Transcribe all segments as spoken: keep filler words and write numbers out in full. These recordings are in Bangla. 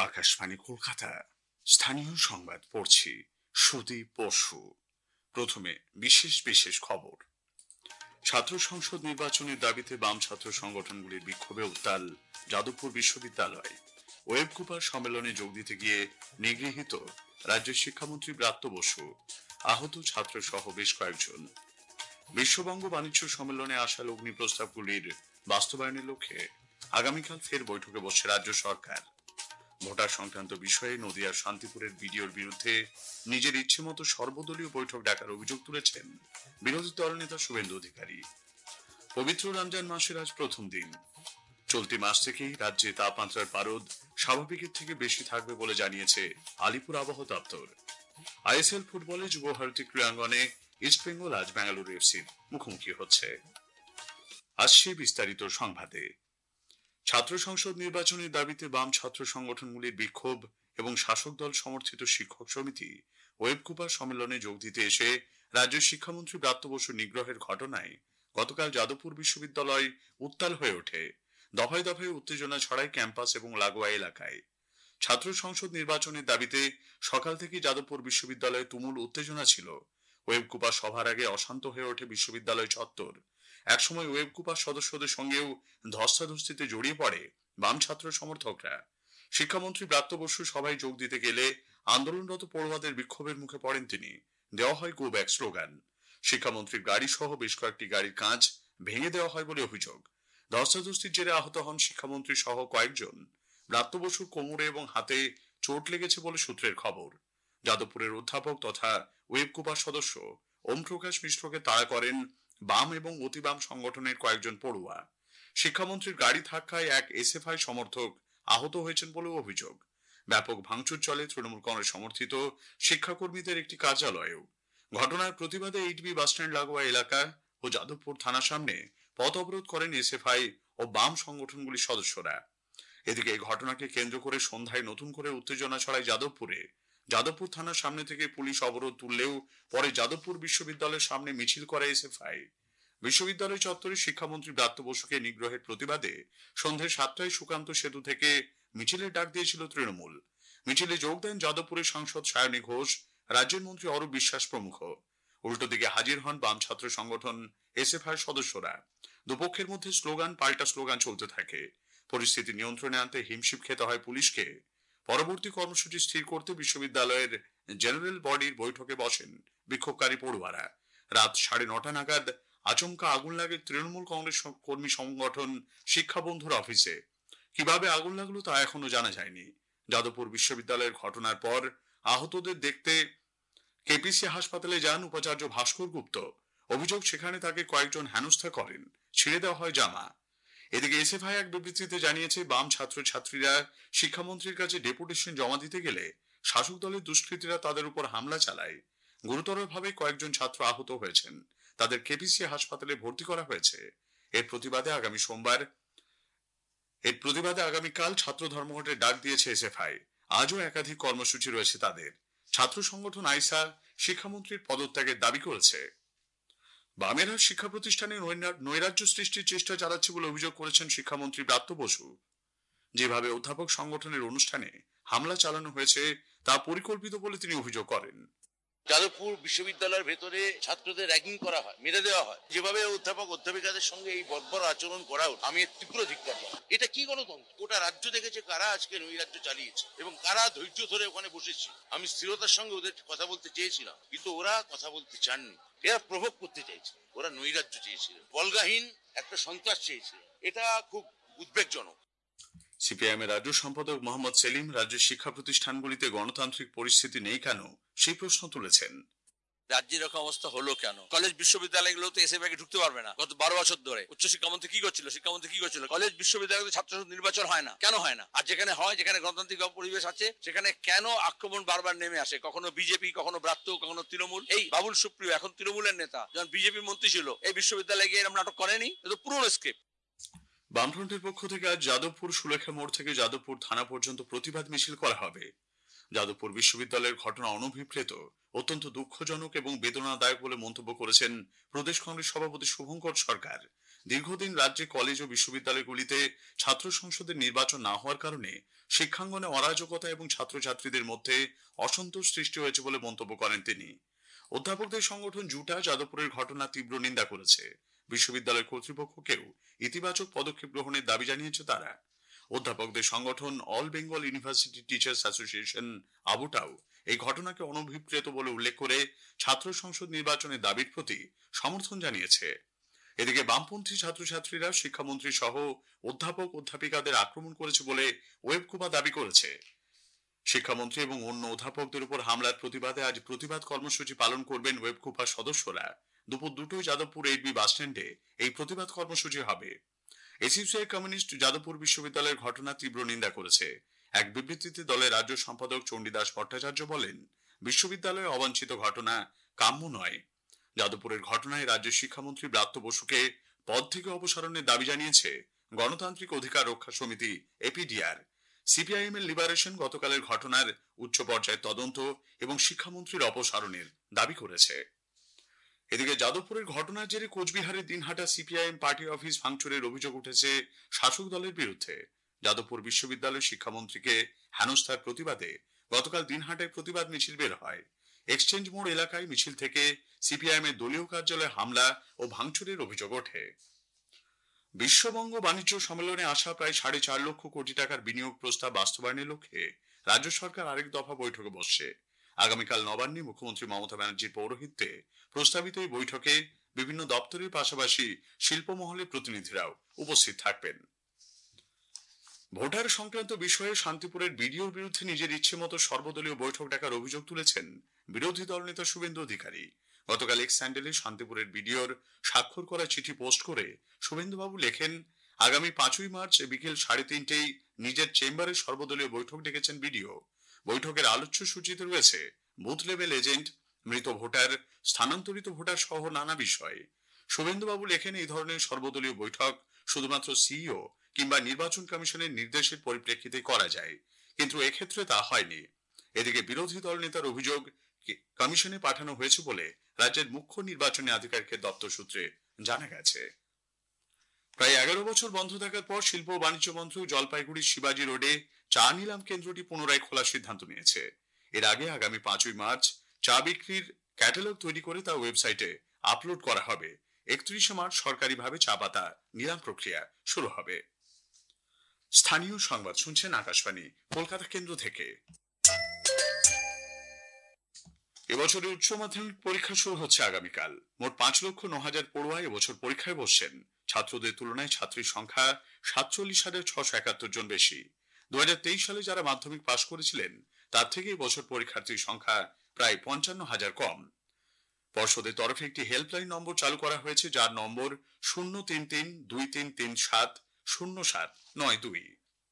আকাশবাণী কলকাতা স্থানীয় সংবাদ পড়ছি সুদীপ বসু। প্রথমে বিশেষ বিশেষ খবর। ছাত্র সংসদ নির্বাচনের দাবিতে বাম ছাত্র সংগঠনগুলির বিক্ষোভে উত্তাল যাদবপুর বিশ্ববিদ্যালয়। ওয়েব কুপার সম্মেলনে যোগ দিতে গিয়ে নিগৃহীত রাজ্যের শিক্ষামন্ত্রী ব্রাত্য বসু, আহত ছাত্র সহ বেশ কয়েকজন। বিশ্ববঙ্গ বাণিজ্য সম্মেলনে আসা লগ্নি প্রস্তাবগুলির বাস্তবায়নের লক্ষ্যে আগামীকাল ফের বৈঠকে বসছে রাজ্য সরকার। ভোটার সংক্রান্ত বিষয়ে নদিয়ার শান্তিপুরের বিডিওর বিরুদ্ধে নিজের ইচ্ছে মতো সর্বদলীয় বৈঠক ডাকার অভিযোগ তুলেছেন বিরোধী দলনেতা শুভেন্দু অধিকারী। পবিত্র রমজান মাসের আজ প্রথম দিন। চলতি মাস থেকেই রাজ্যে তাপমাত্রার পারদ স্বাভাবিকের থেকে বেশি থাকবে বলে জানিয়েছে আলিপুর আবহাওয়া দপ্তর। আইএসএল ফুটবলে যুব ভারতী ক্রীড়াঙ্গনে ইস্টবেঙ্গল আজ বেঙ্গালুরু এফসির মুখোমুখি হচ্ছে। আসছে বিস্তারিত সংবাদে। ছাত্র সংসদ নির্বাচনের দাবিতে বাম ছাত্র সংগঠনগুলির বিক্ষোভ এবং শাসক দল সমর্থিত শিক্ষক সমিতি ওয়েব কুপার সম্মেলনে যোগ দিতে এসে রাজ্যের শিক্ষামন্ত্রী ব্রাত্য বসুর নিগ্রহের ঘটনায় গতকাল যাদবপুর বিশ্ববিদ্যালয় উত্তাল হয়ে ওঠে। দফায় দফায় উত্তেজনা ছড়ায় ক্যাম্পাস এবং লাগোয়া এলাকায়। ছাত্র সংসদ নির্বাচনের দাবিতে সকাল থেকে যাদবপুর বিশ্ববিদ্যালয়ে তুমুল উত্তেজনা ছিল। ওয়েব কুপা সভার আগে অশান্ত হয়ে ওঠে বিশ্ববিদ্যালয় চত্বর। একসময় ওয়েব কুপার সদস্যদের সঙ্গেও ধস্তাধস্তিতে জড়িয়ে পড়ে বাম ছাত্র সমর্থকরা। শিক্ষামন্ত্রী ব্রাত্য বসু সভায় যোগ দিতে গেলে আন্দোলনরত পড়ুয়াদের বিক্ষোভের মুখে পড়েন তিনি। দেওয়া হয় গো ব্যাক স্লোগান। শিক্ষামন্ত্রীর গাড়ি সহ বেশ কয়েকটি গাড়ির কাঁচ ভেঙে দেওয়া হয় বলে অভিযোগ। ধস্তাধস্তির জেরে আহত হন শিক্ষামন্ত্রী সহ কয়েকজন। ব্রাত্য বসুর কোমরে এবং হাতে চোট লেগেছে বলে সূত্রের খবর। যাদবপুরের অধ্যাপক তথা ওয়েব কুপার সদস্য ওম প্রকাশ মিশ্রকে তাড়া করেন বাম এবং অতি বাম সংগঠনের কয়েকজন পড়ুয়া। শিক্ষামন্ত্রীর গাড়ি ধাক্কায় এক এসএফআই সমর্থক আহত হয়েছেন বলেও অভিযোগ। ব্যাপক ভাঙচুর চলে তৃণমূল কংগ্রেস সমর্থিত শিক্ষাকর্মীদের একটি কার্যালয়েও। ঘটনার প্রতিবাদে এইটবি বাসস্ট্যান্ড লাগোয়া এলাকা ও যাদবপুর থানার সামনে পথ অবরোধ করেন এসএফআই ও বাম সংগঠনগুলির সদস্যরা। এদিকে এই ঘটনাকে কেন্দ্র করে সন্ধ্যায় নতুন করে উত্তেজনা ছড়ায় যাদবপুরে। যাদবপুর থানার সামনে থেকে পুলিশ অবরোধ তুললেও পরে যাদবপুর বিশ্ববিদ্যালয়ের সামনে মিছিল করে এসএফআই। বিশ্ববিদ্যালয় চত্বরে শিক্ষামন্ত্রী ব্রাত্য বসুকে নিগ্রহের প্রতিবাদে সন্ধ্যে সাতটায় সুকান্ত সেতু থেকে মিছিলের ডাক দিয়েছিল তৃণমূল। মিছিলে যোগ দেন যাদবপুরের সাংসদ সায়নী ঘোষ, রাজ্যের মন্ত্রী অরূপ বিশ্বাস প্রমুখ। উল্টো দিকে হাজির হন বাম ছাত্র সংগঠন এসএফআই সদস্যরা। দুপক্ষের মধ্যে স্লোগান পাল্টা স্লোগান চলতে থাকে। পরিস্থিতি নিয়ন্ত্রণে আনতে হিমশিম খেতে হয় পুলিশকে। পরবর্তী কর্মসূচি স্থির করতে বিশ্ববিদ্যালয়ের জেনারেল বডির বৈঠকে বসেন বিক্ষোভকারী পড়ুয়ারা। রাত সাড়ে নটা নাগাদ আচমকা আগুন লাগে তৃণমূল কংগ্রেস কর্মী সংগঠন শিক্ষা বন্ধুর অফিসে। কিভাবে আগুন লাগলো তা এখনো জানা যায়নি। যাদবপুর বিশ্ববিদ্যালয়ের ঘটনার পর আহতদের দেখতে কেপিসি হাসপাতালে যান উপাচার্য ভাস্কর গুপ্ত। অভিযোগ, সেখানে তাকে কয়েকজন হেনস্থা করেন, ছিঁড়ে দেওয়া হয় জামা। এদিকে এসএফআই এক বিবৃতিতে জানিয়েছে, বাম ছাত্র ছাত্রীরা শিক্ষামন্ত্রীর কাছে ডেপুটেশন জমা দিতে গেলে শাসক দলের দুষ্কৃতীরা তাদের উপর হামলা চালায়। গুরুতরভাবে কয়েকজন ছাত্র আহত হয়েছেন। তাদের কেপিসি হাসপাতালে ভর্তি করা হয়েছে। এর প্রতিবাদে আগামী সোমবার এর প্রতিবাদে আগামীকাল ছাত্র ধর্মঘটের ডাক দিয়েছে এসএফআই। আজও একাধিক কর্মসূচি রয়েছে তাদের। ছাত্র সংগঠন আইসা শিক্ষামন্ত্রীর পদত্যাগের দাবি করেছে। বামেরা শিক্ষা প্রতিষ্ঠানে নৈরাজ্য সৃষ্টির চেষ্টা চালাচ্ছে বলে অভিযোগ করেছেন শিক্ষামন্ত্রী ব্রাত্য বসু। যেভাবে অধ্যাপক সংগঠনের অনুষ্ঠানে হামলা চালানো হয়েছে তা পরিকল্পিত বলে তিনি অভিযোগ করেন। যাদবপুর বিশ্ববিদ্যালয়ের ভেতরে ছাত্রদের র্যাগিং করা হয়, মেরে দেওয়া হয়, যেভাবে অধ্যাপক অধ্যাপিকাদের সঙ্গে এই বর্বর আচরণ করা, আমি তীব্র ধিক্কার জানাই। এটা কি গণতন্ত্র? গোটা রাজ্য দেখেছে কারা আজকে নৈরাজ্য চালিয়েছে এবং কারা ধৈর্য ধরে ওখানে বসেছে। আমি স্থিরতার সঙ্গে ওদের কথা বলতে চেয়েছিলাম, কিন্তু ওরা কথা বলতে চাননি। এরা প্রভোগ করতে চাইছে, ওরা নৈরাজ্য চেয়েছিল, বলগাহীন একটা সন্ত্রাস চেয়েছিল। এটা খুব উদ্বেগজনক। সিপিআইএম এর রাজ্য সম্পাদক মোহাম্মদ সেলিম রাজ্যের শিক্ষা প্রতিষ্ঠানগুলিতে গণতান্ত্রিক পরিস্থিতি নেই কেন সেই প্রশ্ন তুলেছেন। রাজ্যের এরকম অবস্থা হলো কেন? কলেজ বিশ্ববিদ্যালয়গুলোতে এসএফআই ঢুকতে পারবে না। গত বারো বছর ধরে উচ্চ শিক্ষামন্ত্রী কি করছিল? শিক্ষামন্ত্রী কি করছিল? কলেজ বিশ্ববিদ্যালয়তে ছাত্র সংসদ নির্বাচন হয় না, কেন হয় না? আর যেখানে হয়, যেখানে গণতান্ত্রিক পরিবেশ আছে, সেখানে কেন আক্রমণ বারবার নেমে আসে? কখনো বিজেপি, কখনো ব্রাত্য, কখনো তৃণমূল। এই বাবুল সুপ্রিয় এখন তৃণমূলের নেতা, যখন বিজেপির মন্ত্রী ছিল, এই বিশ্ববিদ্যালয়ে গিয়ে এরকম নাটক করেনি? এটা পুরনো স্ক্রিপ্ট। বামফ্রন্টের পক্ষ থেকে আজ যাদবপুর সুলেখা মোড় থেকে যাদবপুর থানা পর্যন্ত প্রতিবাদ মিছিল করা হবে। যাদবপুর বিশ্ববিদ্যালয়ের ঘটনা অনভিপ্রেত, অত্যন্ত দুঃখজনক এবং বেদনাদায়ক বলে মন্তব্য করেছেন প্রদেশ কংগ্রেস সভাপতি শুভঙ্কর সরকার। দীর্ঘদিন রাজ্যে কলেজ ও বিশ্ববিদ্যালয়গুলিতে ছাত্র সংসদের নির্বাচন না হওয়ার কারণে শিক্ষাঙ্গনে অরাজকতা এবং ছাত্রছাত্রীদের মধ্যে অসন্তোষ সৃষ্টি হয়েছে বলে মন্তব্য করেন তিনি। অধ্যাপকদের সংগঠন জুটা যাদবপুরের ঘটনা তীব্র নিন্দা করেছে। বিশ্ববিদ্যালয় কর্তৃপক্ষকেও ইতিবাচক পদক্ষেপ গ্রহণের দাবি জানিয়েছে তারা। অধ্যাপকদের সংগঠন All Bengal University Teachers Association আবুটাও এই ঘটনাকে অনভিপ্রেত বলে উল্লেখ করে ছাত্র সংসদ নির্বাচনের দাবির প্রতি সমর্থন জানিয়েছে। এদিকে বামপন্থী ছাত্রছাত্রীরা শিক্ষামন্ত্রী সহ অধ্যাপক অধ্যাপিকাদের আক্রমণ করেছে বলে ওয়েবকুপা দাবি করেছে। শিক্ষামন্ত্রী এবং অন্য অধ্যাপকদের উপর হামলার প্রতিবাদে আজ প্রতিবাদ কর্মসূচি পালন করবেন ওয়েবকুপার সদস্যরা। দুপুর দুটোয় যাদবপুর এইচবি বাসস্ট্যান্ডে এই প্রতিবাদ কর্মসূচি হবে। এসইউসিআই কমিউনিস্ট যাদবপুর বিশ্ববিদ্যালয়ের ঘটনা তীব্র নিন্দা করেছে। এক বিবৃতিতে দলের রাজ্য সম্পাদক চণ্ডীদাস ভট্টাচার্য বলেন, বিশ্ববিদ্যালয়ে অবাঞ্ছিত ঘটনা কাম্য নয়। যাদবপুরের ঘটনায় রাজ্যের শিক্ষামন্ত্রী ব্রাত্য বসুকে পদ থেকে অপসারণের দাবি জানিয়েছে গণতান্ত্রিক অধিকার রক্ষা সমিতি এপিডিআর। সিপিআইএম এর লিবারেশন গতকালের ঘটনার উচ্চ পর্যায়ের তদন্ত এবং শিক্ষামন্ত্রীর অপসারণের দাবি করেছে। এদিকে যাদবপুরের ঘটনার জেরে কোচবিহারের দিনহাটা সিপিআইএম পার্টি অফিস ভাঙচুরের অভিযোগ উঠেছে শাসক দলের বিরুদ্ধে। যাদবপুর বিশ্ববিদ্যালয় শিক্ষামন্ত্রীকে হেনস্থার প্রতিবাদে গতকাল দিনহাটায় প্রতিবাদ মিছিল বের হয়। এক্সচেঞ্জ মোড় এলাকায় মিছিল থেকে সিপিআইএম এর দলীয় কার্যালয়ে হামলা ও ভাঙচুরের অভিযোগ ওঠে। বিশ্ববঙ্গ বাণিজ্য সম্মেলনে আসা প্রায় সাড়ে চার লক্ষ কোটি টাকার বিনিয়োগ প্রস্তাব বাস্তবায়নের লক্ষ্যে রাজ্য সরকার আরেক দফা বৈঠকে বসছে। আগামীকাল নবান্নে মুখ্যমন্ত্রী মমতা ব্যানার্জির পৌরোহিত্যে প্রস্তাবিত এই বৈঠকে বিভিন্ন দপ্তরের পাশাপাশি শিল্পমহলের প্রতিনিধিরাও উপস্থিত থাকবেন। ভোটার সংক্রান্ত বিষয়ে শান্তিপুরের বিডিওর বিরুদ্ধে নিজের ইচ্ছে মতো সর্বদলীয় বৈঠক ডাকার অভিযোগ তুলেছেন বিরোধী দলনেতা শুভেন্দু অধিকারী। গতকাল এক্স স্যান্ডেলে শান্তিপুরের বিডিওর স্বাক্ষর করা চিঠি পোস্ট করে শুভেন্দুবাবু লেখেন, আগামী পাঁচই মার্চ বিকেল সাড়ে তিনটেই নিজের চেম্বারে সর্বদলীয় বৈঠক ডেকেছেন বিডিও। বৈঠকের আলোচ্য সূচিতে রয়েছে বুথ লেভেল এজেন্ট, মৃত ভোটার, স্থানান্তরিত ভোটার সহ নানা বিষয়। শুভেন্দুবাবু লেখেন, এই ধরনের সর্বদলীয় বৈঠক শুধুমাত্র সিইও কিংবা নির্বাচন কমিশনের নির্দেশের পরিপ্রেক্ষিতে করা যায়, কিন্তু এক্ষেত্রে তা হয়নি। এদিকে বিরোধী দল নেতার অভিযোগ কমিশনে পাঠানো হয়েছে বলে রাজ্যের মুখ্য নির্বাচনী আধিকারিকের দপ্তর সূত্রে জানা গেছে। প্রায় এগারো বছর বন্ধ থাকার পর শিল্প ও বাণিজ্য মন্ত্রক জলপাইগুড়ির শিবাজি রোডে চা নিলাম কেন্দ্রটি পুনরায় খোলার সিদ্ধান্ত নিয়েছে। এর আগে আগামী পাঁচই মার্চ চা বিক্রির ক্যাটালগ তৈরি করে তা ওয়েবসাইটে আপলোড করা হবে। একত্রিশে মার্চ সরকারিভাবে চা পাতা নিলাম প্রক্রিয়া শুরু হবে। স্থানীয় সংবাদ শুনছেন আকাশবাণী কলকাতা কেন্দ্র থেকে। এবছরের উচ্চ মাধ্যমিক পরীক্ষা শুরু হচ্ছে আগামীকাল। মোট পাঁচ লক্ষ ন হাজার পড়ুয়া এবছর পরীক্ষায় বসছেন। ছাত্রদের তুলনায় ছাত্রীর সংখ্যা সাতচল্লিশ হাজার ছশো একাত্তর জন বেশি। দু হাজার তেইশ সালে যারা মাধ্যমিক পাশ করেছিলেন তার থেকে এবছর পরীক্ষার্থীর সংখ্যা প্রায় পঞ্চান্ন হাজার কম। পর্ষদের তরফে একটি হেল্পলাইন নম্বর চালু করা হয়েছে, যার নম্বর শূন্য তিন তিন দুই তিন তিন সাত শূন্য সাত নয় দুই।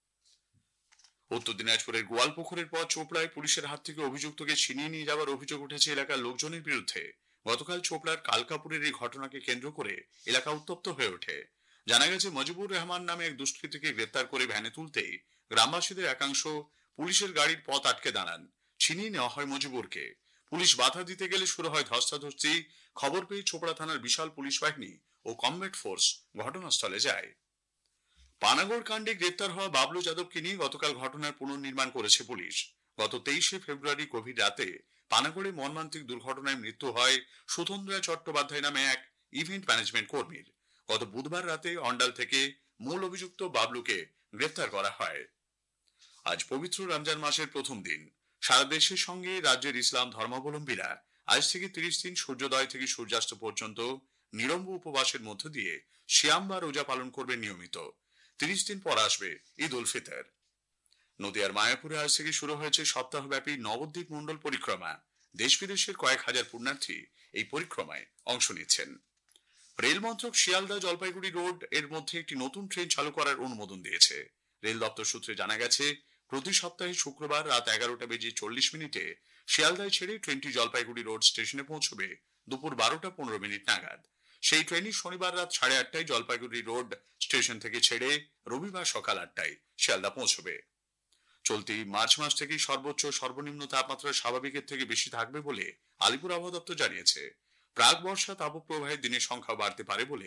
উত্তর দিনাজপুরের গোয়ালপুকুরের পর চোপড়ায় পুলিশের হাত থেকে অভিযুক্তকে ছিনিয়ে নিয়ে যাওয়ার অভিযোগ উঠেছে এলাকার লোকজনের বিরুদ্ধে। গতকাল চোপড়ার কালকাপুরের এই ঘটনাকে কেন্দ্র করে এলাকা উত্তপ্ত হয়ে ওঠে। জানা গেছে, মজিবুর রহমান নামে এক দুষ্কৃতীকে গ্রেপ্তার করে ভ্যানে তুলতেই গ্রামবাসীদের একাংশ পুলিশের গাড়ির পথ আটকে দাঁড়ান। ছিনিয়ে নেওয়া হয় মজিবুরকে। পুলিশ বাধা দিতে গেলে শুরু হয় ধস্তাধস্তি। খবর পেয়ে চোপড়া থানার বিশাল পুলিশ বাহিনী ও কমব্যাট ফোর্স ঘটনাস্থলে যায়। পানাগড় কাণ্ডে গ্রেপ্তার হওয়া বাবলু যাদবকে নিয়ে গতকাল ঘটনার পুনর্নির্মাণ করেছে পুলিশ। গত তেইশে ফেব্রুয়ারি গভীর রাতে পানাগড়ে মর্মান্তিক দুর্ঘটনায় মৃত্যু হয় সুতন্দ্রা চট্টোপাধ্যায় নামে এক ইভেন্ট ম্যানেজমেন্ট কর্মীর। গত বুধবার রাতে অন্ডাল থেকে মূল অভিযুক্ত বাবলুকে গ্রেপ্তার করা হয়। আজ পবিত্র রমজান মাসের প্রথম দিন। সারা দেশের সঙ্গে রাজ্যের ইসলাম ধর্মাবলম্বীরা আজ থেকে তিরিশ দিন সূর্যোদয় থেকে সূর্যাস্ত পর্যন্ত নিরম্ব উপবাসের মধ্য দিয়ে সিয়াম বা রোজা পালন করবেন নিয়মিত। তিরিশ দিন পর আসবে ঈদ উল ফিতর। নদিয়ার মায়াপুরে আজ থেকে শুরু হয়েছে সপ্তাহব্যাপী নবদ্বীপ মন্ডল পরিক্রমা। দেশ বিদেশের কয়েক হাজার পুণ্যার্থী এই পরিক্রমায় অংশ নিচ্ছেন। রেল মন্ত্রক শিয়ালদা জলপাইগুড়ি রোড এর মধ্যে একটি নতুন ট্রেন চালু করার অনুমোদন দিয়েছে। রেল দপ্তর সূত্রে জানা গেছে, প্রতি সপ্তাহে শুক্রবার রাত এগারোটা বেজে চল্লিশ মিনিটে শিয়ালদায় ছেড়ে ট্রেনটি জলপাইগুড়ি রোড স্টেশনে পৌঁছবে দুপুর বারোটা পনেরো মিনিট নাগাদ। সেই ট্রেনই শনিবার রাত সাড়ে আটটায় জলপাইগুড়ি রোড স্টেশন থেকে ছেড়ে রবিবার সকাল আটটায় শিয়ালদা পৌঁছবে। চলতি মার্চ মাস থেকে সর্বোচ্চ সর্বনিম্ন তাপমাত্রা স্বাভাবিকের থেকে বেশি থাকবে বলে আলিপুর আবহাওয়া দপ্তর জানিয়েছে। প্রাক বর্ষা তাপপ্রবাহের দিনের সংখ্যা বাড়তে পারে বলে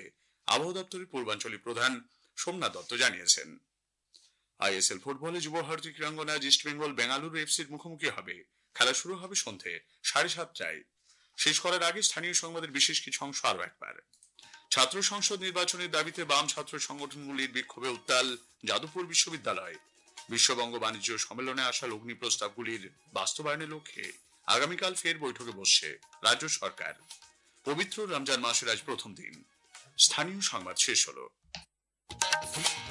আবহাওয়া দপ্তরের পূর্বাঞ্চলীয় প্রধান সোমনাথ দত্ত জানিয়েছেন। আইএসএল ফুটবলে যুব ভারতী ক্রীড়াঙ্গনে আজ ইস্টবেঙ্গল বেঙ্গালুরু এফসির মুখোমুখি হবে। খেলা শুরু হবে সন্ধে সাড়ে সাতটায়। শেষ করার আগে স্থানীয় সংবাদের বিশেষ কিছু অংশ আরো একবার। ছাত্র সংসদ নির্বাচনের দাবিতে বাম ছাত্র সংগঠনগুলির বিক্ষোভে উত্তাল যাদবপুর বিশ্ববিদ্যালয়। বিশ্ববঙ্গ বাণিজ্য সম্মেলনে আসা লগ্নি প্রস্তাবগুলির বাস্তবায়নের লক্ষ্যে আগামীকাল ফের বৈঠকে বসছে রাজ্য সরকার। পবিত্র রমজান মাসের আজ প্রথম দিন। স্থানীয় সংবাদ শেষ হলো।